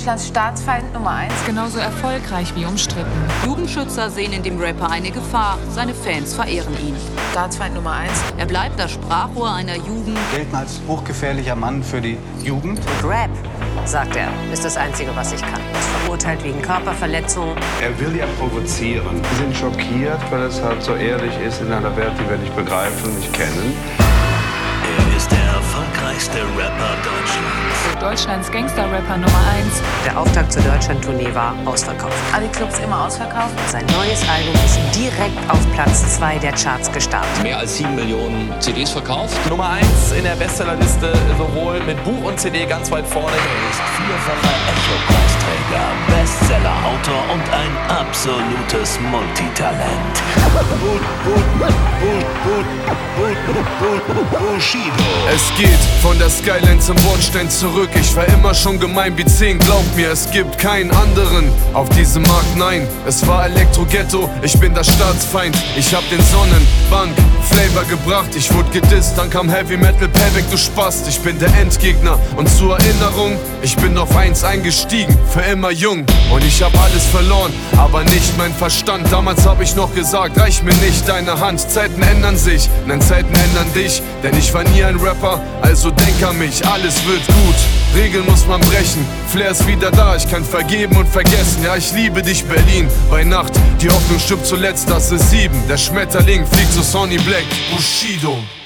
Deutschlands Staatsfeind Nummer 1. Genauso erfolgreich wie umstritten. Jugendschützer sehen in dem Rapper eine Gefahr. Seine Fans verehren ihn. Staatsfeind Nummer 1. Er bleibt das Sprachrohr einer Jugend. Gelten als hochgefährlicher Mann für die Jugend. Rap, sagt er, ist das Einzige, was ich kann. Ist verurteilt wegen Körperverletzung. Er will ja provozieren. Wir sind schockiert, weil es halt so ehrlich ist in einer Welt, die wir nicht begreifen, nicht kennen. Er ist der erfolgreichste Rapper Deutschlands. Deutschlands Gangster-Rapper Nummer 1. Der Auftakt zur Deutschland-Tournee war ausverkauft. Alle Clubs immer ausverkauft. Sein neues Album ist direkt auf Platz 2 der Charts gestartet. Mehr als 7 Millionen CDs verkauft. Nummer 1 in der Bestsellerliste, sowohl mit Buch und CD ganz weit vorne. Er ist vierfacher Echo-Preisträger, Bestseller-Autor und ein absolutes Multitalent. Bushido. Es geht von der Skyline zum Bordstein zurück. Ich war immer schon gemein wie 10, glaub mir, es gibt keinen anderen auf diesem Markt, nein. Es war Elektro-Ghetto, ich bin der Staatsfeind. Ich hab den Sonnenbank-Flavor gebracht. Ich wurde gedisst, dann kam Heavy Metal, Payback, du Spast. Ich bin der Endgegner und zur Erinnerung, ich bin auf 1 eingestiegen, für immer jung. Und ich hab alles verloren, aber nicht mein Verstand. Damals hab ich noch gesagt, reich mir nicht deine Hand. Zeiten ändern sich, nein, Zeiten ändern dich. Denn ich war nie ein Rapper, also denk an mich, alles wird gut. Regeln muss man brechen, Flair ist wieder da, ich kann vergeben und vergessen. Ja, ich liebe dich, Berlin, bei Nacht, die Hoffnung stirbt zuletzt, das ist 7. Der Schmetterling fliegt zu Sonny Black, Bushido.